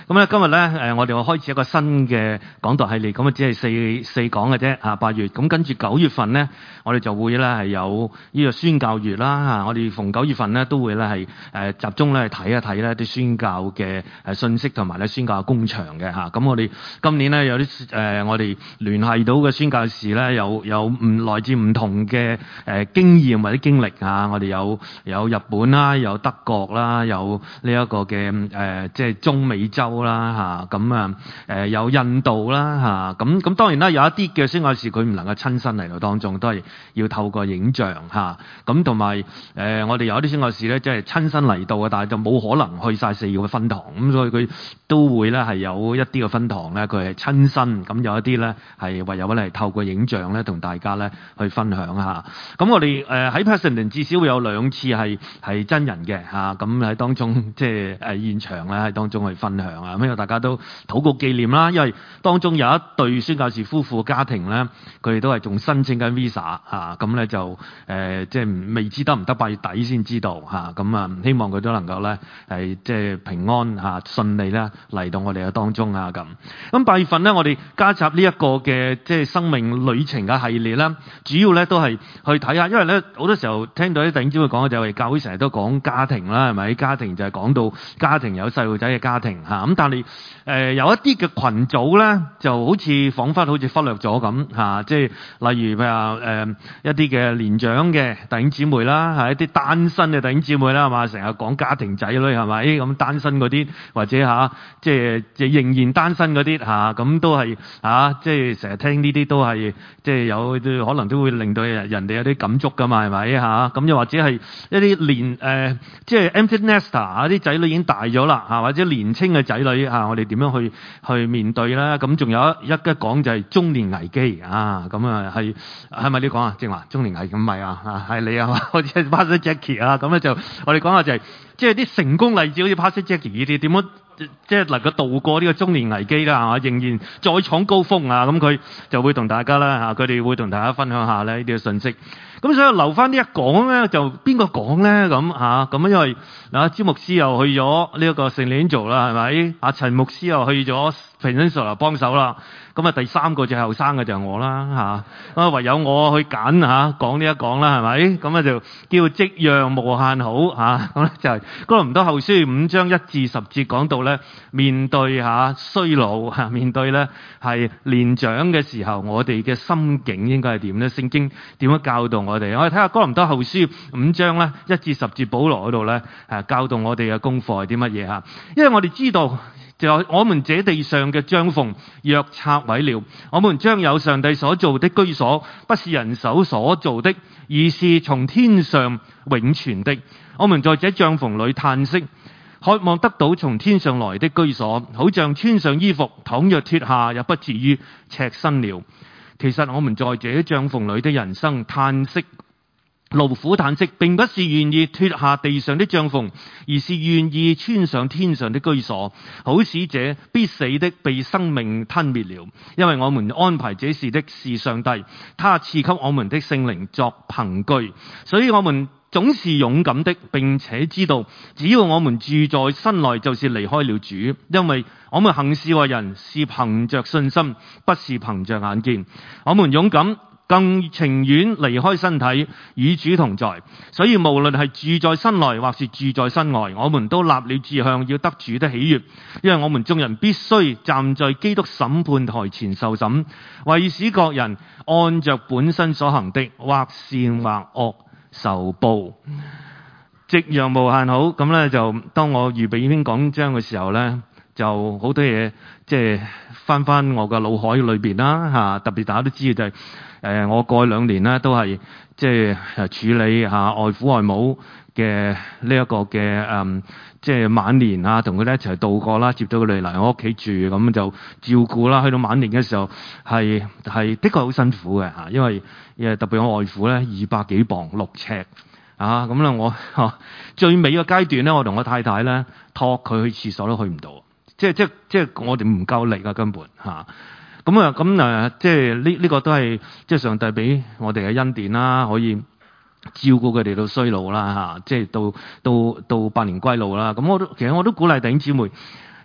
咁咧今日咧我哋會開始一個新嘅講道系列，咁啊只係四講嘅啫8月。咁跟住9月份咧，我哋就會咧係有呢個宣教月啦嚇。我哋逢9月份咧都會咧係集中咧睇一睇咧啲宣教嘅信息同埋咧宣教嘅工場嘅嚇。咁我哋今年咧有啲我哋聯繫到嘅宣教士咧有唔來自唔同嘅經驗或者經歷嚇。我哋有日本啦，有德國啦，有呢一個嘅即係中美洲啦嚇。咁有印度啦嚇。咁當然啦，有一啲嘅宣教士佢唔能夠親身嚟到當中，都係要透過影像嚇。咁同埋我哋有啲宣教士咧，即係親身嚟到嘅，但係就冇可能去晒4個分堂，咁所以佢都會咧係有一啲嘅分堂咧，佢係親身，咁有一啲咧係唯有咧係透過影像咧同大家咧去分享下。咁我哋喺 Pasadena 至少會有2次係真人嘅嚇，咁喺當中即係現場咧喺當中去分享啊，咁因為大家都禱告紀念啦，因為當中有一對宣教士夫婦家庭咧，佢哋都係仲申請緊 visa 嚇，咁咧就即係未知得唔得8月底先知道嚇，咁啊希望佢都能夠咧係即係平安嚇順利咧嚟到我哋嘅當中啊咁。咁8月份咧，我哋加插呢一個嘅即係生命旅程嘅系列啦，主要咧都係去睇下，因為咧好多時候聽到啲弟兄姊妹講嘅就係教會成日都講家庭啦，係咪？家庭就係講到家庭有細路仔嘅家庭嚇，咁但係有一啲嘅群組咧，就好似彷彿好似忽略咗咁嚇，即係例如譬如話一啲嘅年長嘅弟兄姊妹啦，係一啲單身嘅弟兄姊妹啦，係嘛？成日講家庭仔女係咪？咁單身嗰啲或者即係仍然單身嗰啲嚇，咁都係即係成日聽呢啲都係即係有可能都會令到人哋有啲感觸㗎嘛，係咪嚇？咁又或者係一啲即係 empty nester 啲仔女已經大咗啦嚇，或者年青嘅仔女嚇，我哋點樣去面對啦？咁仲有一講就係中年危機啊！咁啊係咪你講啊？正話中年危機唔係啊？係你啊嘛？好似 Pastor Jackie 啊，咁咧就我哋講下就係即係啲成功例子，好似 Pastor Jackie 呢啲點樣即係能夠度過呢個中年危機啦，仍然再闖高峰啊！咁佢就會同大家啦佢哋會同大家分享下咧呢啲嘅信息。咁所以留翻呢一講咧，就邊個講咧咁因為詹牧師又去咗呢一個聖靈做啦，係咪？阿陳牧師又去咗Peninsula幫手啦。咁第三個最後生嘅就係我啦咁唯有我去揀講呢一講啦，係咪？咁就叫夕陽無限好咁咧就係哥林多後書5章1至10節講到咧，面對衰老面對咧係年長嘅時候，我哋嘅心境應該係點咧？聖經點樣教導我哋？我哋睇下哥林多後書5章咧1至10節，保羅嗰度咧教導我哋嘅功課係啲乜嘢？因為我哋知道。就我們這地上嘅帳篷若拆毀了，我們將有上帝所造的居所，不是人手所造的，而是從天上永存的。我們在這帳篷裏嘆息，渴望得到從天上來的居所，好像穿上衣服，倘若脫下，也不至於赤身了。其實我們在這帳篷裏的人生嘆息。勞苦嘆息，並不是願意脫下地上的帳篷，而是願意穿上天上的居所，好使這必死的被生命吞滅了。因為我們安排這事的是上帝，他賜給我們的聖靈作憑據，所以我們總是勇敢的，並且知道只要我們住在身內，就是離開了主。因為我們行事為人是憑着信心，不是憑着眼見。我們勇敢，更情願離開身體與主同在，所以無論係住在身內或是住在身外，我們都立了志向，要得主的喜悅。因為我們眾人必須站在基督審判台前受審，為使各人按着本身所行的，或善或惡受報。夕陽無限好。咁咧就當我預備呢篇講章嘅時候咧，就好多嘢即係翻我個腦海裏邊啦特別大家都知道就係我過去2年咧都係即係處理外父外母嘅呢一個嘅即係晚年同佢哋一齊度過啦，接到佢哋嚟我屋企住，咁就照顧啦。去到晚年嘅時候係的確好辛苦嘅因為特別我外父咧200幾磅6尺咁咧我最尾嘅階段咧，我同我太太咧託佢去廁所都去唔到，即係我哋唔夠力根本咁即係呢個都係即係上帝俾我哋嘅恩典啦，可以照顧佢哋到衰老啦即係到百年歸老啦。咁其實我都鼓勵弟兄姊妹，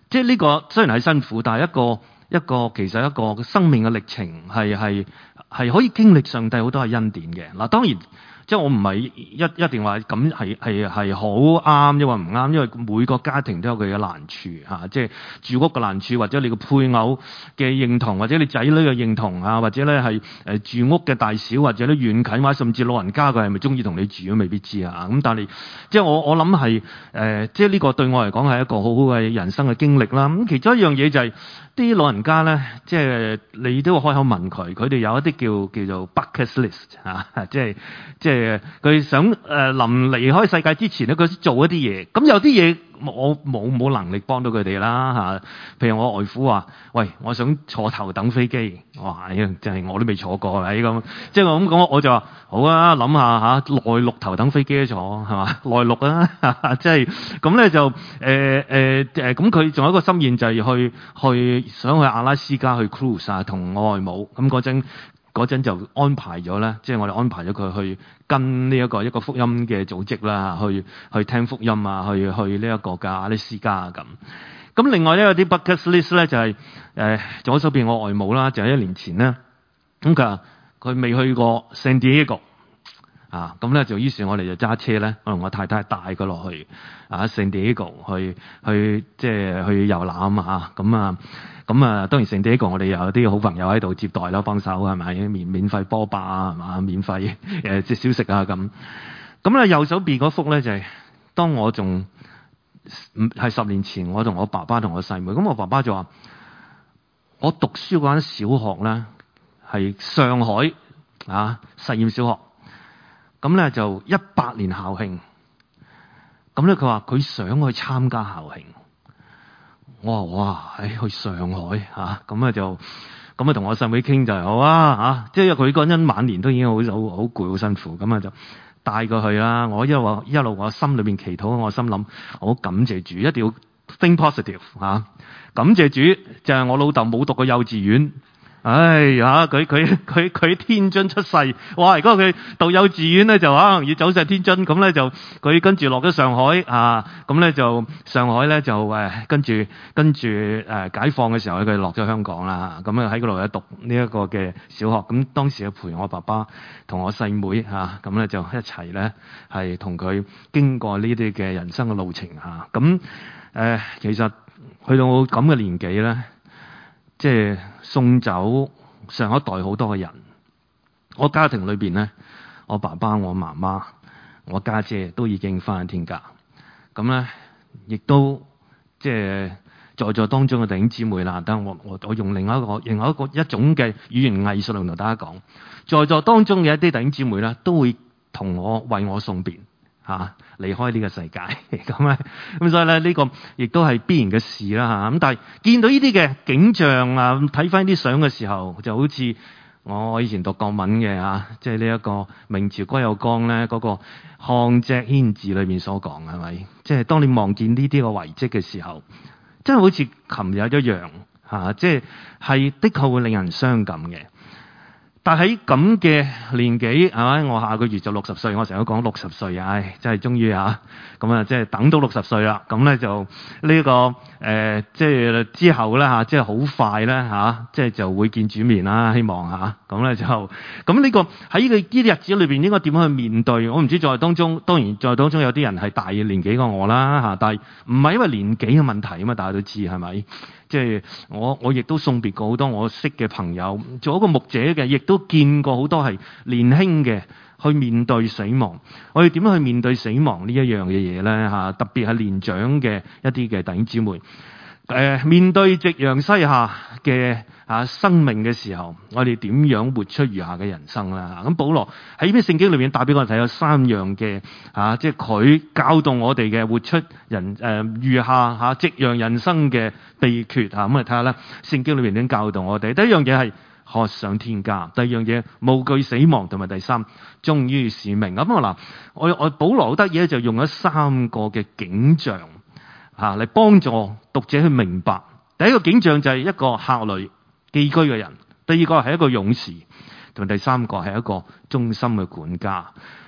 即係呢個雖然係辛苦，但係一個其實一個生命嘅歷程係可以經歷上帝好多係恩典嘅。嗱，當然即係我唔係一定話咁係好啱，因為唔啱，因為每個家庭都有佢嘅難處嚇，即係住屋嘅難處，或者你個配偶嘅認同，或者你仔女嘅認同啊，或者咧係住屋嘅大小，或者咧遠近，或者甚至老人家佢係咪中意同你住都未必知啊。咁但係即係我諗係即係呢個對我嚟講係一個好好嘅人生嘅經歷啦。咁其中一樣嘢就係啲老人家咧，即係你都會開口問佢哋有一啲叫做 bucket list 嚇，即係佢想臨離開世界之前咧，佢做一啲嘢。咁有啲嘢我冇能力幫到佢哋啦嚇。譬如我外父話：喂，我想坐頭等飛機。哇，真係我都未坐過係咁。即係我咁講，我就話好啊，諗下嚇內陸頭等飛機坐係嘛？內陸啊，即係咁咧就咁佢仲有一個心願就係去想去阿拉斯加去 cruise 啊，同我外母咁嗰陣就安排咗咧，即係我哋安排咗佢去跟呢一個福音嘅組織啦，去聽福音啊，去呢一個嘅阿拉斯加啊咁。咁另外咧有啲 bucket list 咧就係左手邊我外母啦，就係1年前咧，咁佢未去過 San Diego 啊，咁咧就於是我哋就揸車咧，我同我太太帶佢落去San Diego去即係去遊覽啊咁啊，當然San Diego我哋有啲好朋友喺度接待啦，幫手係咪？免費波霸啊，係嘛？免費即係小食啊咁。咁咧右手邊嗰幅咧就係當我仲係10年前，我同我爸爸同我細妹。咁我爸爸就話：我讀書嗰間小學咧係上海實驗小學。咁咧就100年校慶。咁咧佢話佢想去參加校慶。我話哇，去上海咁啊就咁啊同我細妹傾就係好啊即係佢嗰陣晚年都已經好攰好辛苦，咁啊就帶佢去啦。我一路我心裏邊祈禱，我心諗我感謝主，一定要 think positive 感謝主就係我老豆冇讀過幼稚園。哎呀，佢天津出世，哇！如果佢讀幼稚園咧，就可能要走上天津，咁咧就佢跟住落咗上海咁咧就上海咧就跟住解放嘅時候佢落咗香港啦，咁啊喺嗰度咧讀呢一個嘅小學，咁當時陪我爸爸同我細妹咁咧就一齊咧係同佢經過呢啲嘅人生嘅路程咁其實去到咁嘅年紀咧。即係送走上一代好多嘅人，我家庭裏邊咧，我爸爸、我媽媽、我家姐都已經返天家，咁咧亦都即係在座當中嘅弟兄姊妹啦。等我用另外一種嘅語言藝術嚟同大家講，在座當中嘅一啲弟兄姊妹咧，都會同我為我送別。離開呢個世界咁所以咧呢個亦都係必然嘅事啦咁但係見到呢啲嘅景象睇翻啲相嘅時候，就好似我以前讀國文嘅即係呢一個明朝歸有光咧嗰個項脊軒志裏面所講係咪？即係當你望見呢啲個遺跡嘅時候，真係好似琴日一樣即係的確會令人傷感嘅。但喺咁嘅年紀係咪？我下個月就60歲，我成日都講60歲，真係終於咁啊，即係等到60歲啦。咁咧就呢個即係之後咧即係好快咧即係就會見主面啦。希望咁咧就咁呢個喺呢啲日子裏邊應該點樣去面對？我唔知在當中，當然在當中有啲人係大年紀過我啦但係唔係因為年紀嘅問題啊嘛，大家都知係咪？即係我亦都送別過好多我識嘅朋友，做一個牧者嘅，亦都見過好多係年輕嘅去面對死亡。我哋點樣去面對死亡呢一樣嘅嘢咧特別係年長嘅一啲嘅弟兄姊妹，面對夕陽西下嘅生命嘅時候，我哋點樣活出餘下嘅人生啦？咁保羅喺呢篇聖經裏面帶俾我哋睇有3樣嘅即係佢教導我哋嘅活出餘下夕陽人生嘅秘訣咁嚟睇下啦。聖經裏面點教導我哋？第一樣嘢係渴想天家，第二樣嘢無懼死亡，同埋第3忠於使命。咁我保羅好得意就用咗3個嘅景象嚟幫助讀者去明白。第一個景象就係一個客旅寄居嘅人，第二個係一個勇士，同埋第3個係一個忠心嘅管家。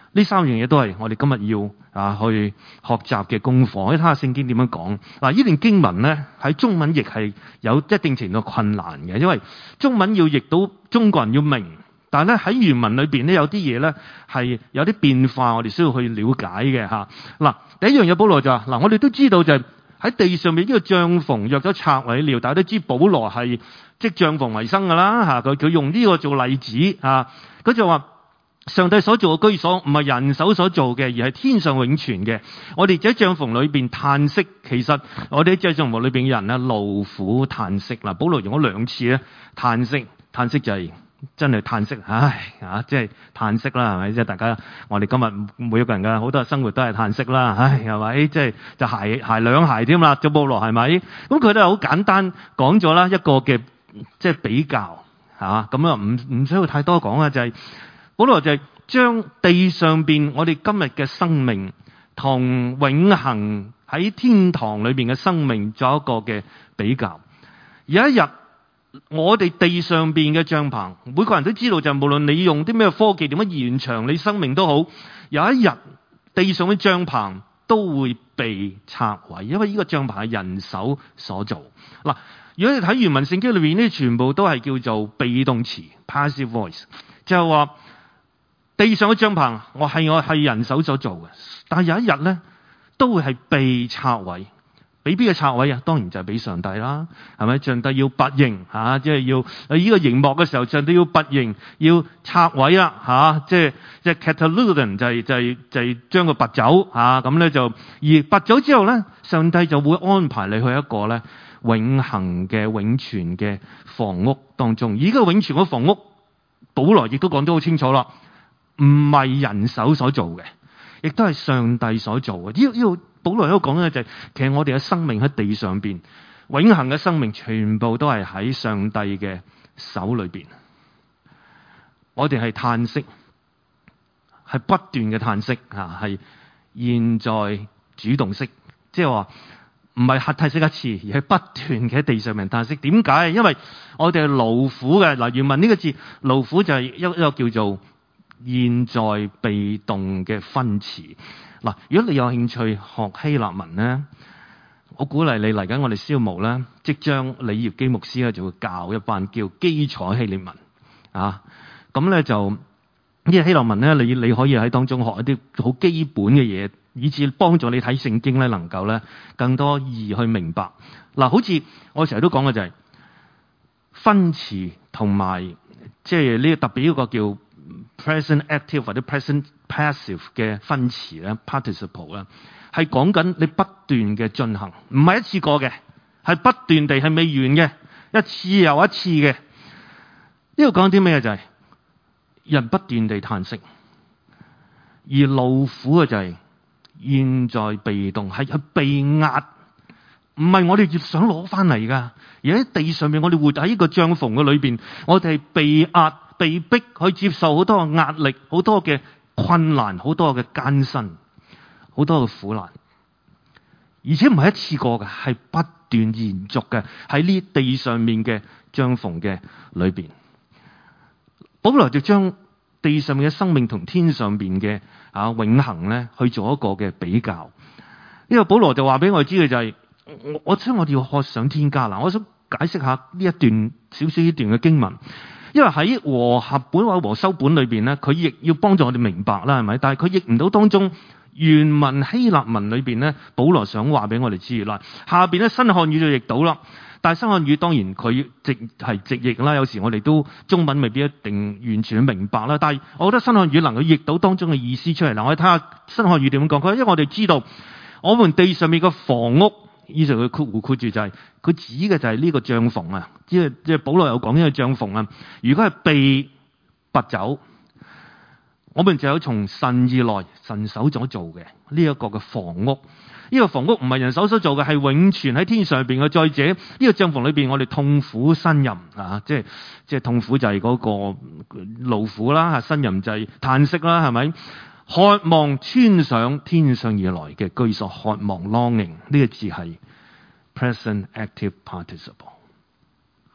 呢三樣嘢都係我哋今日要去學習嘅功課。我哋睇下聖經點樣講。嗱，呢段經文咧喺中文譯係有一定程度困難嘅，因為中文要譯到中國人要明，但係咧喺原文裏邊咧有啲嘢咧係有啲變化，我哋需要去了解嘅嚇。嗱，第一樣嘢保羅就話：嗱，我哋都知道就係喺地上面呢個帳篷若咗拆毀了，大家都知保羅係即帳篷為生㗎啦嚇。佢用呢個做例子嚇，佢就話。上帝所做嘅居所唔係人手所做嘅，而係天上永存嘅。我哋喺帳篷裏邊嘆息，其實我哋喺帳篷裏邊嘅人咧勞苦嘆息啦。保羅用咗兩次咧嘆息，嘆息就係真係嘆息，即係嘆息啦，係咪？即係大家我哋今日每一個人嘅好多生活都係嘆息啦，係咪？即係就鞋兩鞋添啦，做保羅係咪？咁佢都係好簡單講咗啦一個嘅即係比較嚇，咁啊唔需要太多講啊，就係。保羅就係將地上邊我哋今日嘅生命同永恆喺天堂裏邊嘅生命做一個嘅比較。有一日我哋地上邊嘅帳篷，每個人都知道就係無論你用啲咩科技點樣延長你生命都好，有一日地上嘅帳篷都會被拆毀，因為呢個帳篷係人手所做。嗱，如果你睇原文聖經裏邊呢，全部都係叫做被動詞 （passive voice），就係話。地上嘅帳篷，我係人手所做嘅，但係有一日咧，都會係被拆毀。俾邊個拆毀啊？當然就係俾上帝啦，係咪？上帝要拔營嚇，即係要呢個營幕嘅時候，上帝要拔營，要拆毀啦嚇，即係 cataludon 就係將佢拔走嚇，咁咧就而拔走之後咧，上帝就會安排你去一個咧永恆嘅永存嘅房屋當中。而呢個永存嘅房屋，保羅亦都講得好清楚啦。唔係人手所做嘅，亦都係上帝所做嘅。呢個保羅喺度講嘅就係，其實我哋嘅生命喺地上邊，永恆嘅生命全部都係喺上帝嘅手裏邊。我哋係嘆息，係不斷嘅嘆息嚇，係現在主動式，即係話唔係嘆息一次，而係不斷嘅喺地上面嘆息。點解？因為我哋係勞苦嘅。嗱，原文呢個字勞苦就係一個叫做現在被動嘅分詞。嗱，如果你有興趣學希臘文咧，我鼓勵你嚟緊我哋燒務咧，即將李業基牧師咧就會教一班叫基礎希臘文啊。咁咧就呢個希臘文咧，你可以喺當中學一啲好基本嘅嘢，以至幫助你睇聖經咧，能夠咧更多易去明白。嗱，好似我成日都講嘅就係分詞同埋即係呢個特別一個叫present active 或者 present passive 嘅分詞咧 participle 咧，係講緊你不斷嘅進行，唔係一次過嘅，係不斷地係未完嘅，一次又一次嘅。呢度講啲咩就係人不斷地嘆息，而勞苦嘅就係現在被動，係被壓，唔係我哋想攞翻嚟噶，而喺地上面我哋活喺呢個帳篷嘅裏邊，我哋係被壓。被逼去接受好多嘅壓力，好多嘅困難，好多嘅艱辛，好多嘅苦難，而且唔係一次過嘅，係不斷延續嘅喺呢地上面嘅帳篷嘅裏邊。保羅就將地上面嘅生命同天上邊嘅永恆咧去做一個嘅比較。呢個保羅就話俾我哋知嘅就係、是，我想我哋要渴想天家啦。我想解釋下呢一段少少呢段嘅經文。因為喺和合本或者和修本裏邊咧，佢亦要幫助我哋明白啦，係咪？但係佢譯唔到當中原文希臘文裏邊咧，保羅想話俾我哋知啦。下邊咧新漢語就譯到啦，但係新漢語當然佢直譯啦。有時我哋都中文未必一定完全明白啦。但係我覺得新漢語能夠譯到當中嘅意思出嚟。嗱，我哋睇下新漢語點講。佢因為我哋知道我們地上面嘅房屋。以上佢括住就係、是、佢指嘅就係呢個帳篷啊，即係保羅有講呢個帳篷啊。如果係被拔走，我們就有從神而來、神手所做嘅呢一個嘅房屋。呢、這個房屋唔係人手所做嘅，係永存喺天上邊嘅。再者，呢、這個帳篷裏邊，我哋痛苦呻吟啊，即係痛苦就係嗰個勞苦啦，呻吟就係嘆息啦，係咪？渴望穿上天上而來嘅居所，渴望 longing 呢個字係 present active participle，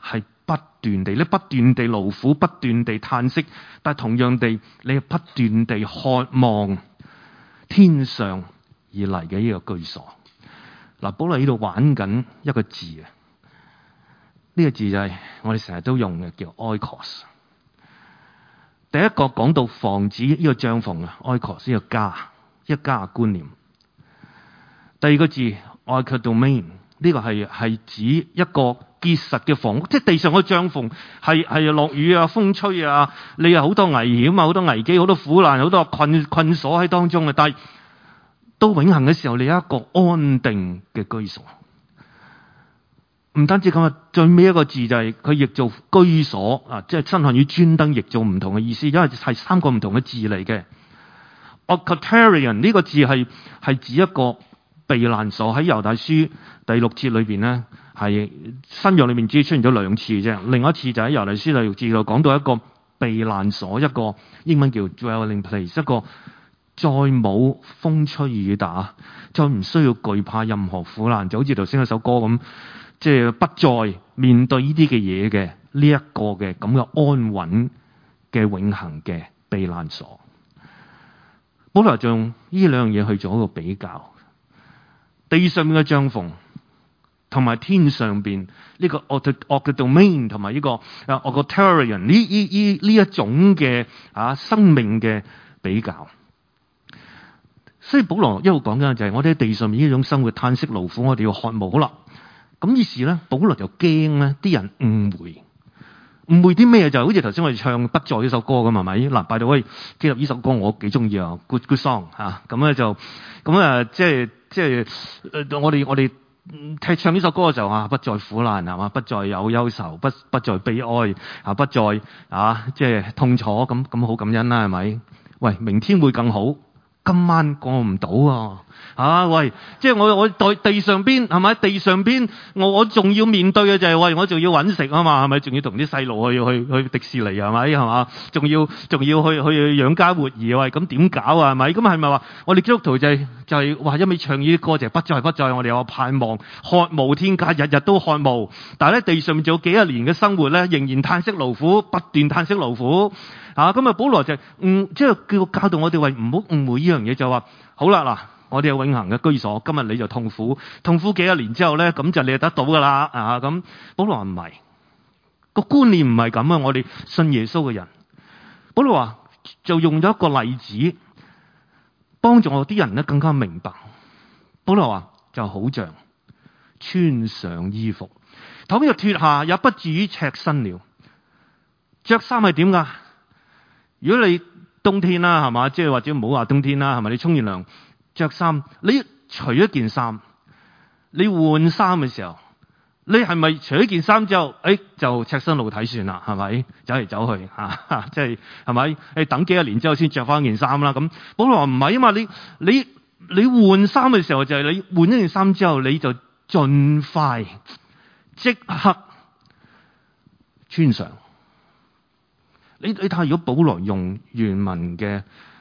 係不斷地，你不斷地勞苦，不斷地嘆息，但係同樣地，你係不斷地渴望天上而嚟嘅呢個居所。嗱，保羅喺度玩緊一個字啊，呢個字就係我哋成日都用嘅，叫 oikos。第一個講到房子呢個帳篷啊，oikos 呢個家，一家嘅觀念。第二個字 oikodomain， 呢個係指一個結實嘅房屋，即係地上嘅帳篷係落雨啊、風吹啊，你有好多危險啊、好多危機、好多苦難、好多困鎖喺當中嘅。但係到永恆嘅時候，你有一個安定嘅居所。唔單止咁啊，最尾一個字就係佢譯做居所啊，即係新漢語專登譯做唔同嘅意思，因為係三個唔同嘅字嚟嘅。Oikoterion 呢個字係指一個避難所，喺猶大書第6節裏邊咧，係新約裏面只出現咗2次啫。另一次就喺猶大書第6節度講到一個避難所，一個英文叫 dwelling place， 一個再冇風吹雨打，再唔需要懼怕任何苦難，就好似頭先嗰首歌咁。即係不再面對呢啲嘅嘢嘅呢一個嘅咁嘅安穩嘅永恆嘅避難所。保羅就用呢兩樣嘢去做一個比較，地上面嘅帳篷同埋天上邊呢個 oikodomain 同埋呢個oikoterion 呢一種嘅生命嘅比較。所以保羅一路講緊就係我哋喺地上面呢種生活嘆息勞苦，我哋要渴慕。好啦。咁於是咧，保羅就驚咧，啲人誤會啲咩？就好似頭先我哋唱《不再》呢首歌咁，係咪？嗱，by the way，記得呢首歌我幾中意啊 ，good song 嚇。咁咧就即係我哋唱呢首歌嘅時候不再苦難係嘛，不再有憂愁，不再悲哀不再即係痛楚，咁好感恩啦，係咪？喂，明天會更好，今晚過唔到喂，即係我地上邊係咪？地上邊我仲要面對嘅就係喂，我仲要揾食啊嘛，係咪？仲要同啲細路去迪士尼係咪？係嘛？仲要去養家活兒喂，咁點搞啊？係咪？咁係咪話我哋基督徒就係話一味唱呢啲歌就係不再，我哋有盼望，渴慕天家，日日都渴慕。但係咧地上面仲有幾十年嘅生活咧，仍然嘆息勞苦，不斷嘆息勞苦。咁保羅就即係教導我哋喂，唔好誤會呢樣嘢，就話好啦嗱。我哋有永恆嘅居所，今日你就痛苦幾十年之後咧，咁就你就得到噶啦咁。保羅話唔係，個觀念唔係咁啊！我哋信耶穌嘅人，保羅話就用咗一個例子，幫助我啲人咧更加明白。保羅話就好像穿上衣服，頭邊就脫下，也不至於赤身了。着衫係點噶？如果你冬天啦，係嘛，即係或者唔好話冬天啦，係咪？你沖完涼。着衫，你除一件衫，你換衫嘅時候，你係咪除一件衫之後，就赤身露體算啦？係咪？走嚟走去即係係咪？你等幾十年之後先着翻件衫啦？咁保羅話唔係啊嘛，你換衫嘅時候就係你換一件衫之後，你就盡快即刻穿上。你睇下，如果保羅用原文嘅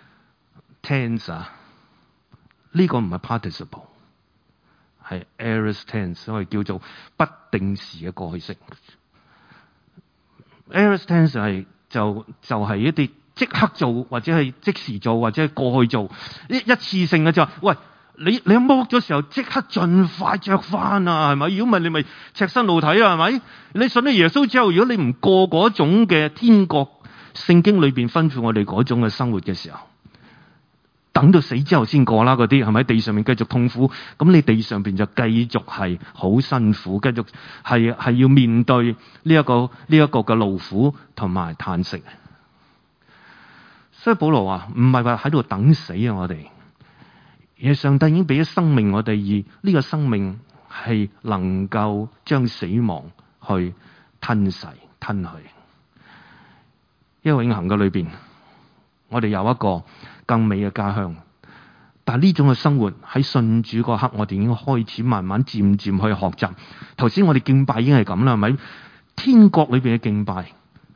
tense 呢個唔係 participle， 係 aorist tense， 所謂叫做不定時嘅過去式。aorist tense 係就係一啲即刻做，或者係即時做，或者係過去做一次性嘅就話，喂，你一剝咗時候即刻盡快着翻啊，係咪？如果唔係你咪赤身露體啊，係咪？你信咗耶穌之後，如果你唔過嗰種嘅天國聖經裏邊吩咐我哋嗰種嘅生活嘅時候，等到死之後先過啦，嗰啲係咪喺地上面繼續痛苦？咁你地上邊就繼續係好辛苦，繼續係要面對呢一個嘅勞苦同埋嘆息。所以保羅話唔係話喺度等死啊，我哋而係上帝已經俾咗生命我哋，而呢個生命係能夠將死亡去吞噬吞去。因為永恆嘅裏邊，我哋有一個更美嘅家鄉，但係呢種嘅生活喺信主嗰刻，我哋已經開始慢慢漸漸去學習。頭先我哋敬拜已經係咁啦，係咪？天國裏邊嘅敬拜，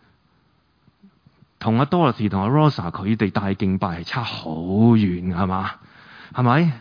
同阿 Dorothy 同阿 Rosa 佢哋帶敬拜係差好遠，係嘛？係咪？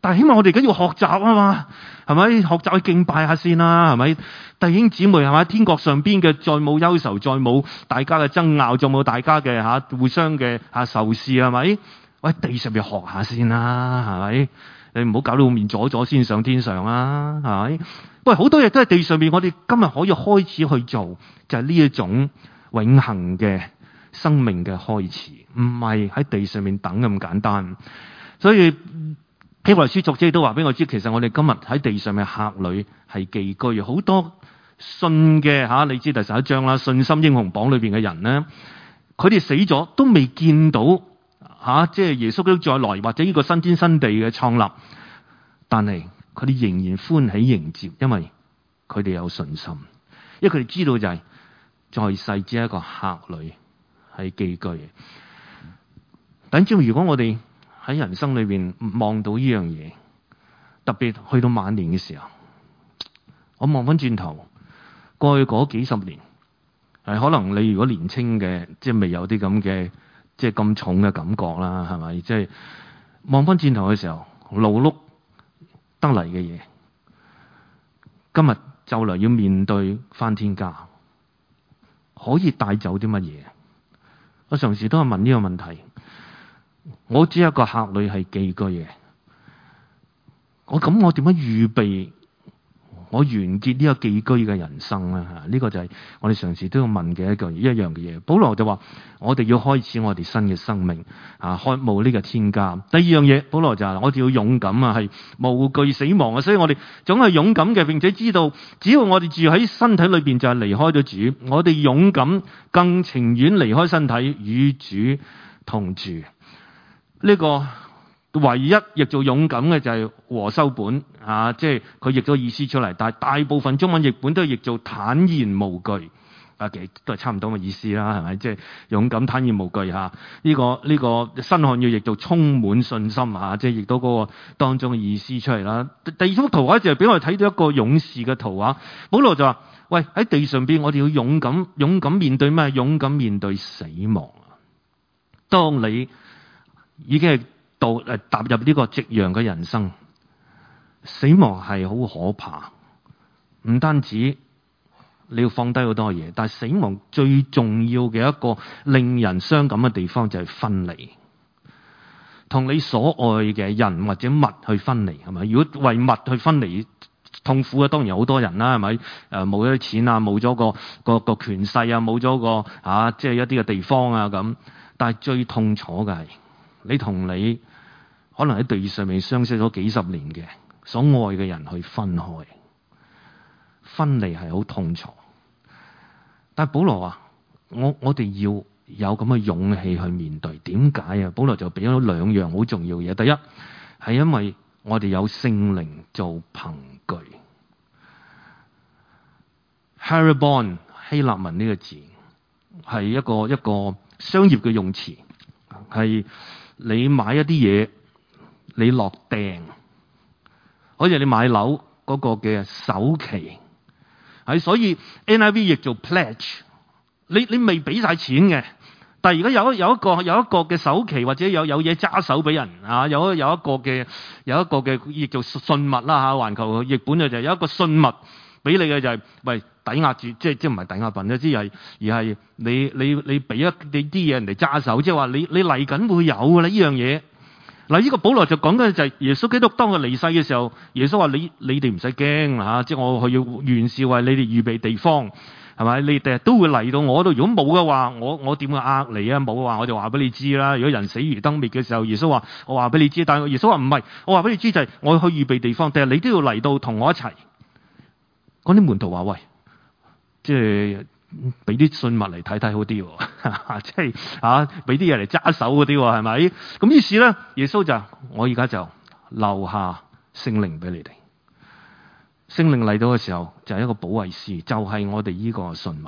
但係起碼我哋梗要學習啊嘛，係咪？學習去敬拜下先啦，係咪？弟兄姊妹係咪？天國上邊嘅再冇憂愁，再冇大家嘅爭拗，再冇大家嘅互相嘅仇視，係咪？喂，地上邊學下先啦，係咪？你唔好搞到面阻阻先上天上啦，係咪？喂，好多嘢都係地上邊，我哋今日可以開始去做，就係呢一種永恆嘅生命嘅開始，唔係喺地上面等咁簡單。所以希伯來書作者都話俾我知，其實我哋今日喺地上面客旅係寄居，好多信嘅你知第11章啦，信心英雄榜裏邊嘅人咧，佢哋死咗都未見到即係耶穌基督再來或者呢個新天新地嘅創立，但係佢哋仍然歡喜迎接，因為佢哋有信心，因為佢哋知道就係在世只係一個客旅係寄居嘅。等住如果我哋喺人生裏邊望到呢樣嘢，特別去到晚年嘅時候，我望翻轉頭過去嗰幾十年，可能你如果年輕嘅，即係未有啲咁嘅即係咁重嘅感覺啦，係咪？即係望翻轉頭嘅時候，勞碌得嚟嘅嘢，今日就嚟要面對翻天家，可以帶走啲乜嘢？我常時都係問呢個問題。我只係一個客旅係寄居嘅，我點樣預備我完結呢個寄居嘅人生咧？呢個就係我哋常時都要問嘅一樣嘅嘢。保羅就話我哋要開始我哋新嘅生命，渴慕呢個天家。第二樣嘢，保羅就話我哋要勇敢係無懼死亡，所以我哋總係勇敢嘅，並且知道只要我哋住喺身體裏邊就係離開咗主，我哋勇敢更情願離開身體與主同住。呢個唯一譯做勇敢嘅就係和修本即係佢譯咗意思出嚟，但係大部分中文譯本都係譯做坦然無懼其實都係差唔多嘅意思啦，係咪？即係勇敢坦然無懼呢個新漢語譯做充滿信心即係譯到嗰個當中嘅意思出嚟啦。第二幅圖畫就係俾我哋睇到一個勇士嘅圖畫。保羅就話：喂，喺地上邊我哋要勇敢面對咩？勇敢面對死亡。當你已經係踏入呢個夕陽嘅人生，死亡係好可怕。唔單止你要放低好多嘢，但係死亡最重要嘅一個令人傷感嘅地方就係分離，同你所愛嘅人或者物去分離，係咪？如果為物去分離痛苦嘅，當然有好多人啦，係咪？冇咗啲錢啊，冇咗個權勢啊，冇咗個即係一啲嘅地方啊咁。但係最痛楚嘅係，你同你可能喺地上面相識咗幾十年嘅所愛嘅人去分開，分離係好痛楚。但係保羅話：我哋要有咁嘅勇氣去面對。點解啊？保羅就俾咗兩樣好重要嘅嘢。第一係因為我哋有聖靈做憑據。Haribon 希臘文呢個字係一個商業嘅用詞，係你買一啲嘢，你落訂，好似你買樓嗰個嘅首期，所以 NIV 譯做 pledge， 你未俾晒錢嘅，但係而家有一個嘅首期，或者有嘢揸手俾人有一個嘅譯做信物啦環球譯本就有一個信物俾你嘅，就係喂抵押住，即係唔係抵押品咧，而係你俾你啲嘢人哋揸手，即係話你嚟緊會有㗎啦呢樣嘢。嗱，呢個保羅就講緊就係耶穌基督當佢離世嘅時候，耶穌話你哋唔使驚即係我去要原是為你哋預備地方，係咪？你哋都會嚟到我度。如果冇嘅話，我點會呃你啊？冇嘅話我就話俾你知啦。如果人死如燈滅嘅時候，耶穌話我話俾你知，但係耶穌話唔係，我話俾你知就係我去預備地方，但係你都要嚟到同我一齊。嗰啲門徒話：喂，即係俾啲信物嚟睇睇好啲，即係俾啲嘢嚟揸手嗰啲，係咪？咁於是咧，耶穌就我而家就留下聖靈俾你哋。聖靈嚟到嘅時候就係一個保惠師，就係我哋呢個信物。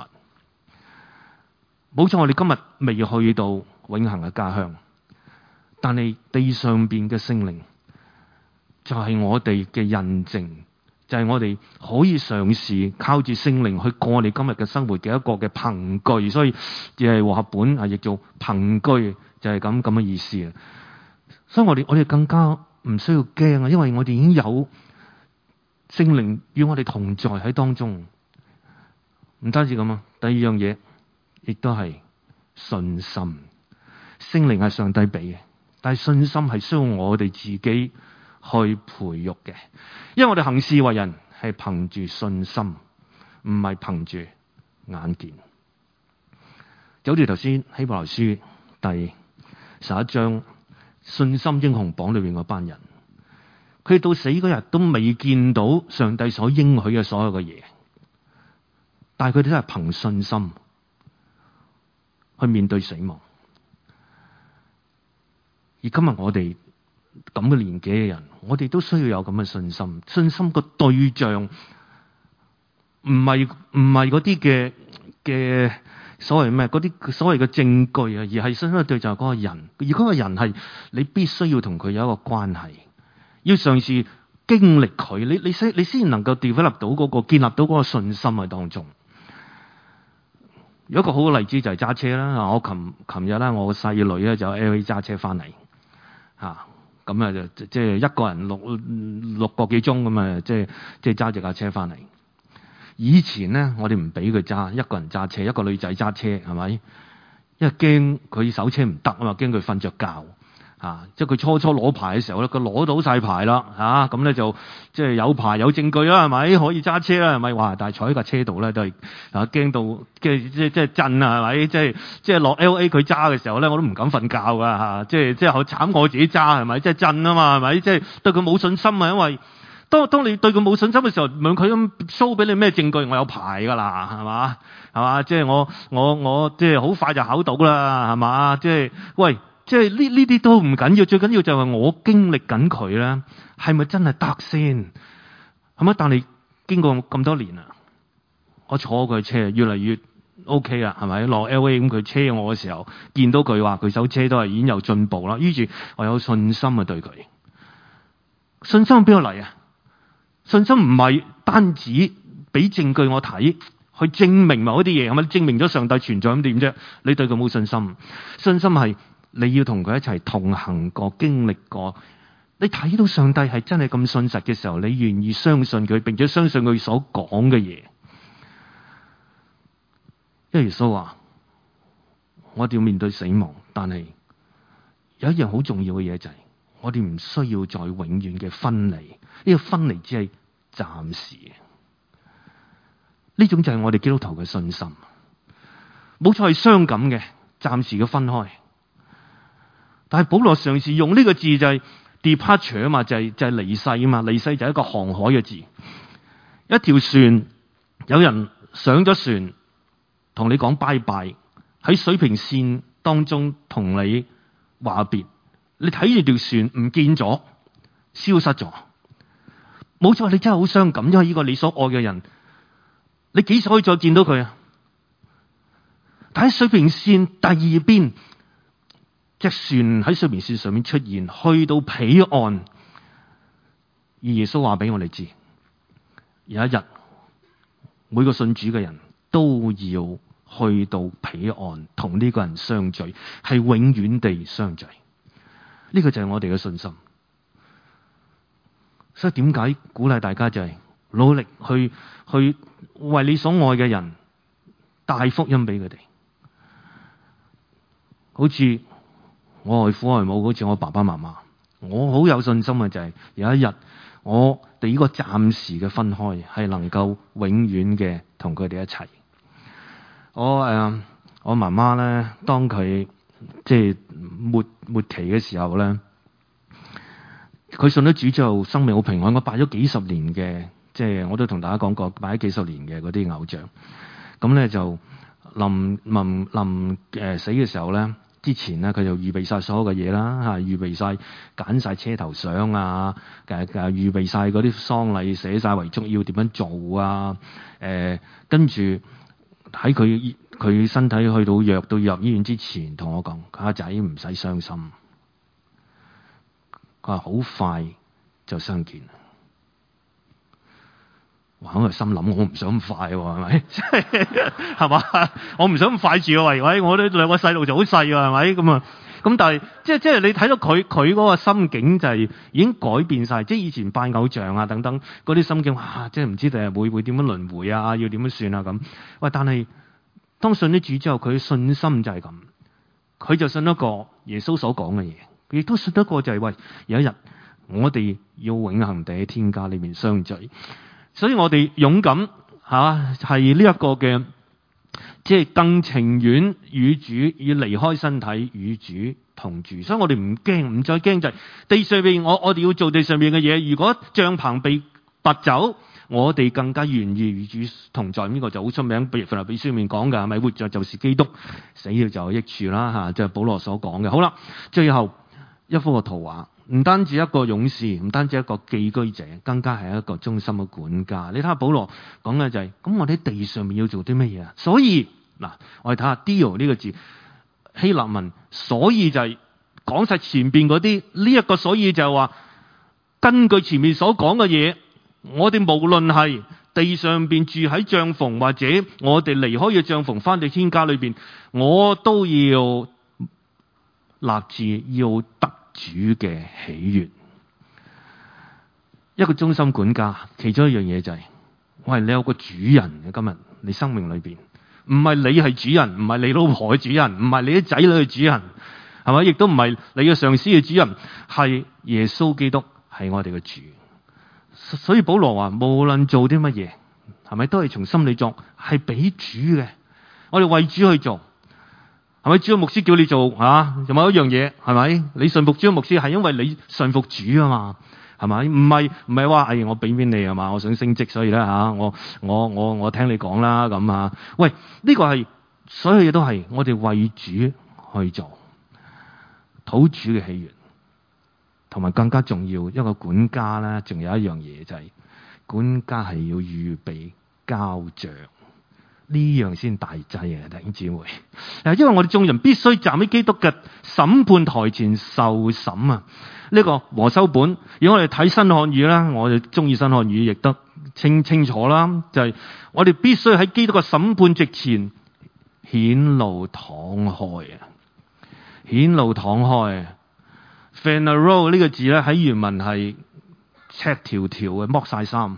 冇錯，我哋今日未去到永恆嘅家鄉，但係地上邊嘅聖靈就係我哋嘅印證。就係我哋可以嘗試靠住聖靈去過我哋今日嘅生活嘅一個嘅憑據，所以亦係和合本亦做憑據，就係咁嘅意思啊。所以我哋更加唔需要驚啊，因為我哋已經有聖靈與我哋同在喺當中。唔單止咁啊，第二樣嘢亦都係信心。聖靈係上帝俾嘅，但係信心係需要我哋自己去培育嘅。因為我哋行事為人係憑住信心，唔係憑住眼見。就好似頭先希伯來書第11章信心英雄榜裏邊嗰班人，佢哋到死嗰日都未見到上帝所應許嘅所有嘅嘢，但係佢哋都係憑信心去面對死亡。而今日我哋咁嘅年紀嘅人，我哋都需要有咁嘅信心。信心個對象唔係嗰啲嘅所謂咩？嗰啲所謂嘅證據啊，而係信心嘅對象係嗰個人。而嗰個人係你必須要同佢有一個關係，要嘗試經歷佢，你先能夠 develop 到嗰個建立到嗰個信心喺當中。有一個好嘅例子就係揸車啦。我琴日咧，我個細女咧就 LA 揸車翻嚟。咁啊就即係一個人六個幾鐘咁啊，即係揸住架車翻嚟。以前咧，我哋唔俾佢揸，一個人揸車，一個女仔揸車，係咪？因為驚佢手車唔得啊嘛，驚佢瞓着覺。即係佢初攞牌嘅時候咧，佢攞到晒牌啦，咁咧就即係有牌有證據啦，係咪可以揸車啦？係咪？哇！但係坐喺架車度咧都係驚到即係震啊，係咪？即係落 LA 佢揸嘅時候咧，我都唔敢瞓覺噶，即係好慘我自己揸，係咪？即係震啊嘛，係咪？即係對佢冇信心啊，因為當你對佢冇信心嘅時候，無論佢咁 show 俾你咩證據，我有牌噶啦，係嘛？即係我即係好快就考到啦，係嘛？即係喂。即係呢啲都唔緊要，最緊要就係我經歷緊佢咧，係咪真係得先？係咪？但係經過咁多年啦，我坐佢車越嚟越 OK 啦，係咪？落 LA 咁佢車我嘅時候，見到佢話佢手車都係已經有進步啦，於是我有信心啊對佢。信心邊度嚟啊？信心唔係單止俾證據我睇，去證明某一啲嘢，係咪？證明咗上帝存在咁點啫？你對佢冇信心，信心係。你要同佢一齊同行過、經歷過，你睇到上帝係真係咁信實嘅時候，你願意相信佢，並且相信佢所講嘅嘢。因為耶穌話：我哋要面對死亡，但係有一樣好重要嘅嘢就係，我哋唔需要再永遠嘅分離。呢個分離只係暫時嘅。呢種就係我哋基督徒嘅信心。冇錯，係傷感嘅，暫時嘅分開。但係保羅嘗試用呢個字就係 departure 啊嘛，就係離世啊嘛，離世就係一個航海嘅字。一條船，有人上咗船，同你講拜拜，喺水平線當中同你話別。你睇住條船唔見咗，消失咗。冇錯，你真係好傷感，因為呢個你所愛嘅人，你幾時可以再見到佢啊？但喺水平線第二邊。隻船喺水平線上面出現，去到彼岸。而耶穌話俾我哋知，有一日每個信主嘅人都要去到彼岸，同呢個人相聚，係永遠地相聚。呢個就係我哋嘅信心。所以點解鼓勵大家就係努力去為你所愛嘅人帶福音俾佢哋，好似。我外父外母好似我爸爸媽媽，我好有信心嘅就係有一日我哋呢個暫時嘅分開係能夠永遠嘅同佢哋一齊。我媽媽咧，當佢即係末期嘅時候咧，佢信咗主之後，生命好平安。我拜咗幾十年嘅，即係我都同大家講過，拜咗幾十年嘅嗰啲偶像。咁咧就臨死嘅時候咧。之前咧，佢就預備晒所有嘅嘢啦，預備晒揀晒車頭相啊，預備晒嗰啲喪禮，寫晒遺囑要點樣做啊，跟住喺佢身體去到弱到入醫院之前，同我講：阿仔唔使傷心，佢話好快就相見。哇！我心諗，我唔想咁快喎，係咪？係嘛？我唔想咁快住啊！喂，我哋兩個細路就好細啊，係咪？咁啊， 咁但係即係你睇到佢嗰個心境就係已經改變晒，即係以前拜偶像啊等等嗰啲心境，哇！即係唔知第日會點樣輪迴啊，要點樣算啊咁。喂，但係當信咗主之後，佢嘅信心就係咁，佢就信得過耶穌所講嘅嘢，佢亦都信得過就係喂，有一日我哋要永恆地喺天家裏面相聚，所以我哋勇敢係呢一個嘅。即係更情願與主要離開身體與主同住，所以我哋唔驚，唔再驚就係地上邊我哋要做地上邊嘅嘢。如果帳篷被拔走，我哋更加願意與主同在。呢個就好出名，腓立比書面講㗎，係咪？活着就是基督，死了就有益處啦嚇，就係保羅所講嘅。好啦，最後一幅個圖畫，唔單止一個勇士，唔單止一個寄居者，更加係一個忠心嘅管家。你睇下保羅講嘅就係咁，我哋喺地上面要做啲乜嘢啊？所以嗱，我哋睇下 dio 呢個字希臘文，所以就係講晒前邊嗰啲，呢一個所以就係話根據前面所講嘅嘢，我哋無論係地上邊住喺帳篷，或者我哋離開嘅帳篷翻到天家裏邊，我都要立志要得主嘅喜悅。一個忠心管家，其中一樣嘢就係，喂，你有個主人嘅，今日你生命裏邊。唔係你係主人，唔係你老婆嘅主人，唔係你啲仔女嘅主人，係咪？亦都唔係你嘅上司嘅主人，係耶穌基督係我哋嘅主。所以保羅話，無論做啲乜嘢，係咪都係從心裏作，係俾主嘅。我哋為主去做，係咪？主嘅牧師叫你做有某一樣嘢，係咪？你順服主嘅牧師係因為你順服主啊嘛。係咪？唔係話我俾面你係嘛？我想升職，所以咧我聽你講啦咁啊。喂，呢個係所有嘢都係我哋為主去做，討主嘅喜悅，同埋更加重要一個管家咧，仲有一樣嘢就係管家係要預備交賬，呢樣先大劑啊！弟兄姊妹，因為我哋眾人必須站喺基督嘅審判台前受審啊！呢個和修本，如果我哋睇新漢語咧，我哋中意新漢語譯得清楚啦，就係我哋必須喺基督嘅審判席前顯露敞開啊！顯露敞開 Phaneroo 呢個字咧喺原文係赤條條嘅，剝晒衫。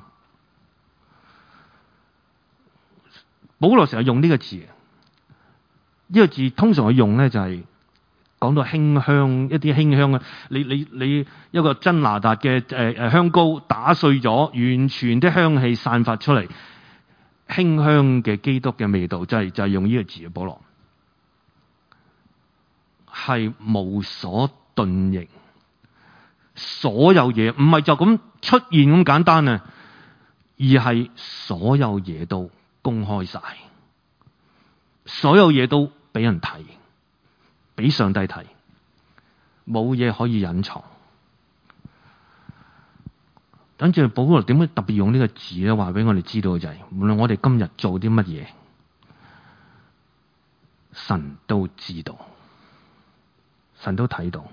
保羅成日用呢個字，呢個字通常佢用咧就係講到馨香，一啲馨香嘅，你一個真拿達嘅香膏打碎咗，完全啲香氣散發出嚟，馨香嘅基督嘅味道，就係用呢個字嘅。保羅係無所遁形，所有嘢唔係就咁出現咁簡單啊，而係所有嘢都公開晒，所有嘢都俾人睇，俾上帝睇，冇嘢可以隱藏。等住保羅點解特別用呢個字咧？話俾我哋知道就係，無論我哋今日做啲乜嘢，神都知道，神都睇到。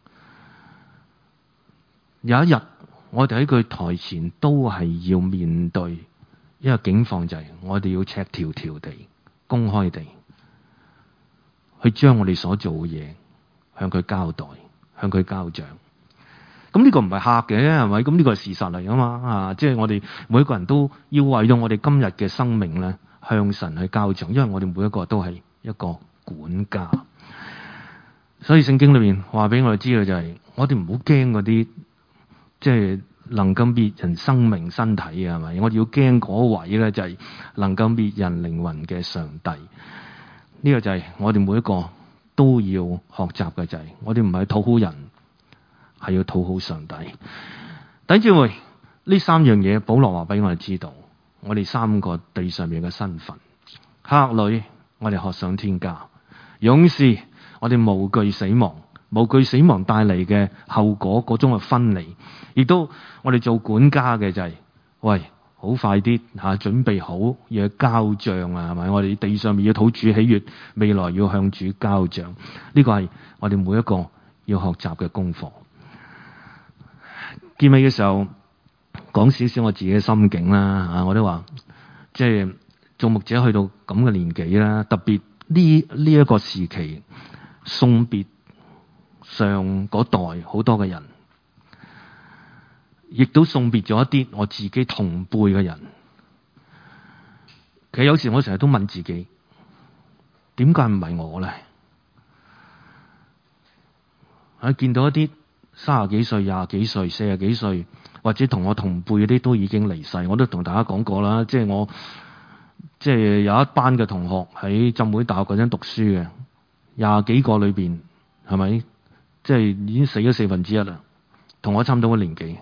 有一日，我哋喺佢台前都係要面對一個境況，就係我哋要赤條條地、公開地去將我哋所做嘅嘢向佢交代、向佢交賬。咁呢個唔係客嘅，係咪？咁呢個係事實嚟噶嘛？即係我哋每一個人都要為到我哋今日嘅生命咧，向神去交賬，因為我哋每一個都係一個管家。所以聖經裏面話俾我哋知道就係，我哋唔好驚嗰啲即係能夠滅人生命身體嘅，係咪？我哋要驚嗰位咧，就係能夠滅人靈魂嘅上帝。呢個就係我哋每一個都要學習嘅，就係我哋唔係討好人，係要討好上帝。弟兄姊妹，呢三樣嘢保羅話俾我哋知道，我哋三個地上面嘅身份：客旅，我哋學上天家；勇士，我哋無懼死亡，無懼死亡帶嚟嘅後果嗰種嘅分離；亦都我哋做管家嘅就係，喂，好快啲準備好要交賬啊，係咪？我哋地上面要討主喜悅，未來要向主交賬。呢個係我哋每一個要學習嘅功課。結尾嘅時候講少少我自己嘅心境啦，我都話即係做牧者去到咁嘅年紀啦，特別呢一個時期送別上嗰代好多嘅人，亦都送別咗一啲我自己同輩嘅人。其實有時我成日都問自己，點解唔係我咧？見到一啲30幾歲、20幾歲、40幾歲，或者同我同輩嗰啲都已經離世。我都同大家講過啦，即係我有一班嘅同學喺浸會大學嗰陣讀書嘅，20幾個裏邊係咪？即係已經死咗1/4啦，同我差唔多嘅年紀。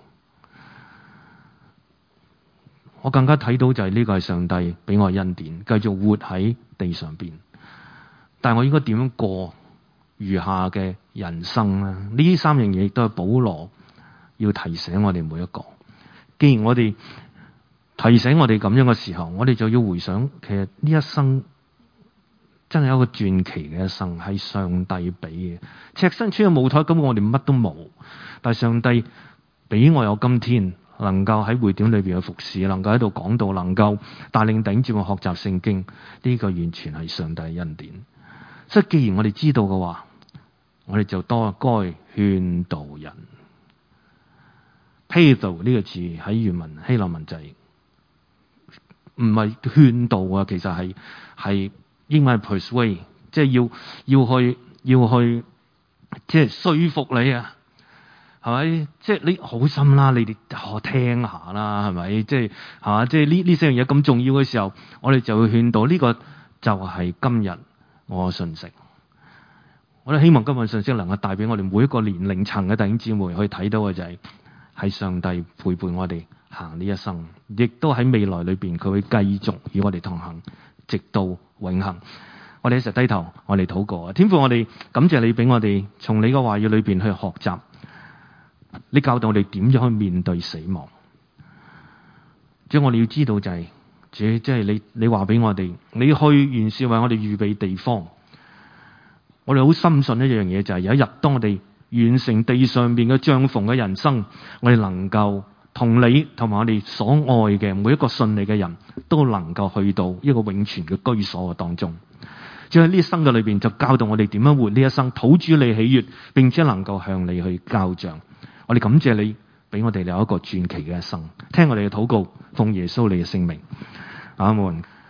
我更加睇到就係呢個係上帝俾我恩典，繼續活喺地上邊。但係我應該點樣過餘下嘅人生咧？呢3樣嘢亦都係保羅要提醒我哋每一個。既然我哋提醒我哋咁樣嘅時候，我哋就要回想，其實呢一生真係一個傳奇嘅一生，係上帝俾嘅。赤身穿嘅舞台，根本我哋乜都冇，但係上帝俾我有今天，能夠喺會點裏邊去服侍，能夠喺度講道，能夠帶領弟兄姊妹學習聖經，呢個完全係上帝恩典。所以既然我哋知道嘅話，我哋就多該勸導人。Pedo 呢個字喺原文希臘文就係唔係勸導啊，其實係英文係 persuade， 即係要去即係說服你啊，係咪？即係你好心啦，你哋聽下啦，係咪？即係嘛？即係呢四樣嘢咁重要嘅時候，我哋就會勸導。呢個就係今日我嘅信息。我都希望今日嘅信息能夠帶俾我哋每一個年齡層嘅弟兄姊妹去睇到嘅就係上帝陪伴我哋行呢一生，亦都喺未來裏邊佢會繼續與我哋同行，直到永恆。我哋一齊低頭，我哋禱告啊！天父，我哋感謝你俾我哋從你嘅話語裏邊去學習，你教導我哋點樣去面對死亡。即係我哋要知道就係，即係你話俾我哋，你去原是為我哋預備地方。我哋好深信一樣嘢，就係有一日當我哋完成地上邊嘅帳篷嘅人生，我哋能夠同你同埋我哋所愛嘅每一個信你嘅人都能夠去到一個永存嘅居所嘅當中。即係呢一生嘅裏邊，就教導我哋點樣活呢一生，討主你喜悅，並且能夠向你去交賬。我哋感謝你俾我哋有一個傳奇嘅一生。聽我哋嘅禱告，奉耶穌你嘅聖名，阿門。